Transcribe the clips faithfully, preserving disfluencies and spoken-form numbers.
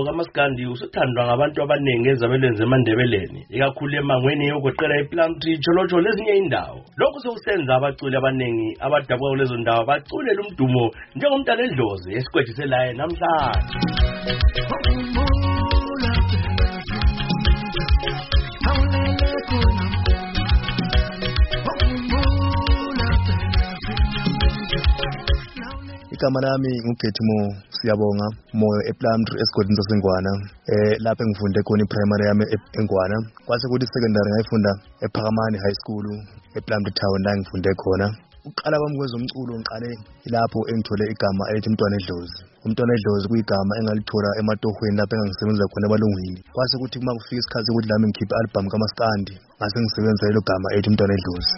kaMaskandi usuthandwa ngabantu abaningi ezabelweni zeMandebeleni, ikakhulu emangweni yokuqela ePlumtree, Jolojo lezinye indawo. Lokhu sekusenza abaculi abaningi abadabuka kulezo ndawo baculela umdumo njengomntana eDlozi esikwejise laye namhlanje. Igama lami nguGethimo Siyabonga Moyo ePlumtree esigodini saseNgwana. Eh lapho ngifunde khona iPrimary yami eNgwana. Kwase kuthi secondary ngayifunda ePhakamani High School ePlumtree Town la ngifunde khona. Uqala kwami kwezomculo ngiqale lapho engithole igama elithi Umntwana eDlozi. Umntwana eDlozi kuyigama engalithola ematohweni lapho engisebenza khona ebalungwini. Kwase kuthi kuma kufika isikhathi ukuthi lami ngikhiphe album kaMaskandi, ngase ngisebenza lelo gama elithi Umntwana eDlozi.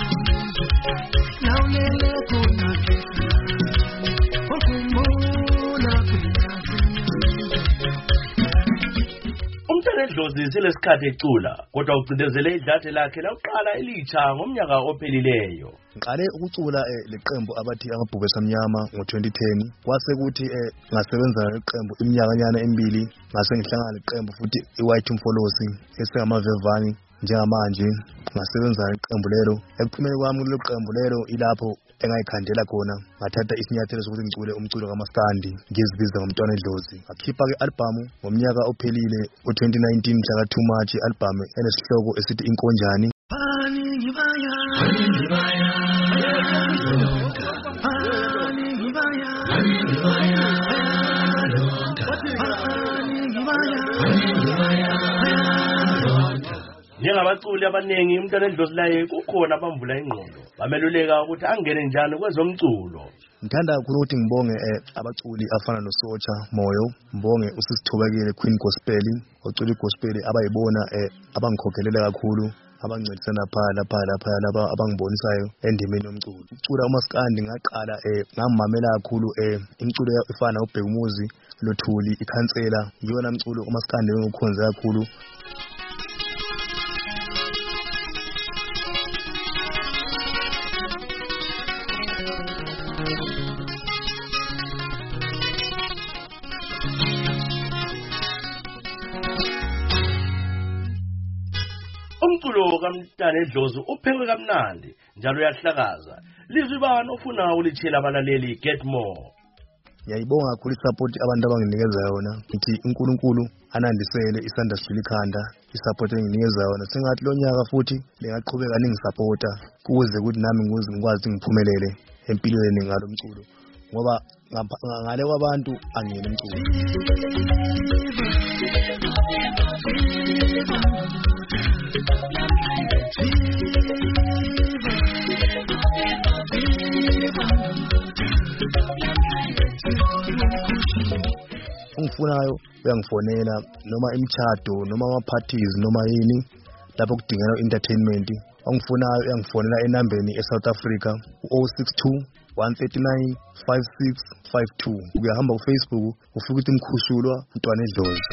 Dlozi selesikhathi ecula kodwa ucindezele idlathe lakhe laqala elitsha ngomnyaka ophelileyo. Ngiqale ukucula leqembu abathi amabhubhe samnyama ngo twenty ten. Kwase kuthi ngasebenza leqembu iminyakanyana emibili, ngase ngihlangana leqembu futhi iWhite Mfolosi esengamavevani njengamanje ngasebenza leqembu lelo. Ekuphumeni kwami kulelo qembu lelo ilapho engayikhandela khona ngathatha isinyathelo sokuthi ngicule umculo kaMaskandi ngizibiza ngomntwana eDlozi. Ngakhipha ke album ngomnyaka ophelile ngo twenty nineteen mhla ka two March, album enesihloko esithi Inkonjani. Njengabaculi abaningi Umntwana eDlozi laye kukhona abamvula ingqondo bameluleka ukuthi angene njani kwezomculo. Ngithanda kakhulu ukuthi ngibonge abaculi afana noSotsha Moyo, ngibonge uSisithobekile Queen Gospel, ocula igospel abayibona abangikhokhelela kakhulu, abancedisana phala lapha lapha laba abangibonisayo endimeni yomculo. Ucula uMaskandi ngaqala ngamamela kakhulu imculo efana uBheka Umuzi, Lothuli, iKhansela, yona umculo uMaskandi engikhonza kakhulu. Umculo kaMntwana eDlozi uphekwe kamnandi njalo uyahlakaza. Lizwi bani ofuna ulitshela abalaleli Get More? Ngiyayibonga kakhulu isupport abantu abanginikeza yona. Ngithi uNkulunkulu anandisele isandla sifile ikhanda isupport enginikeza yona. Sengathi lo nyaka futhi lengaqhubeka ningisupporta kuze ukuthi nami ngikwazi ngiphumelele empilweni ngalo mculo, ngoba ngale kwabantu angiyena umculo. Ungifunayo uyangifonela noma imchado noma ama parties noma yini lapho kudingeka entertainment. Ungifunayo uyangifonela enambeni eSouth Africa zero six two one three nine five six five two. Uyahamba ku Facebook ufika ukuthi Mkhushulwa Umntwana eDlozi.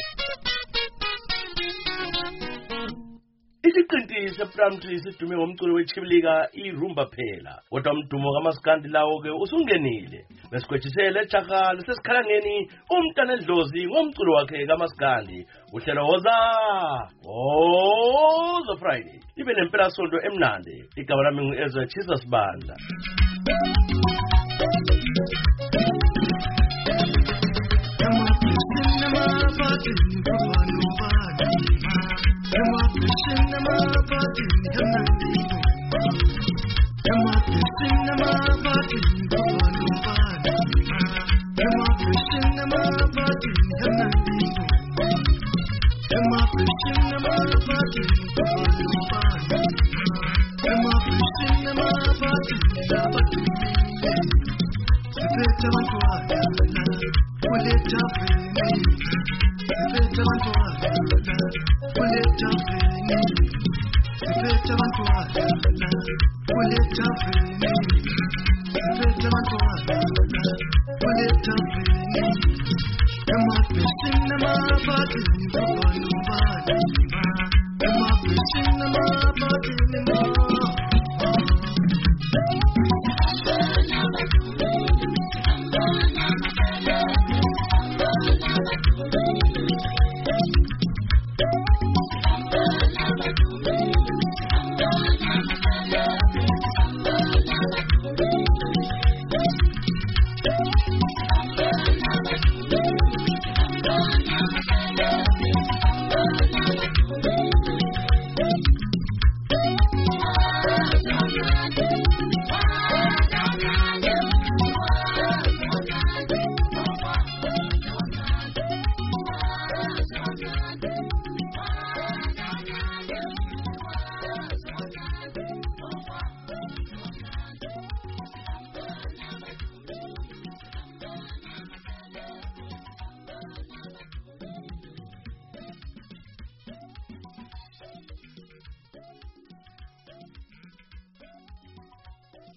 Isiqinti sePlumtree sidume ngomculo wechibilika iRumba phela, kodwa umdumo kaMaskandi lawo ke usungenile. Besikwejisele eJakhali sesikhalangeni Umntwana eDlozi ngomculo wakhe kaMaskandi. Uhlelo woza Woza Friday ibe nempela sonto emnandi. Igama lami ngu-Ezra Chisa Sibanda. Thank you. Thank you.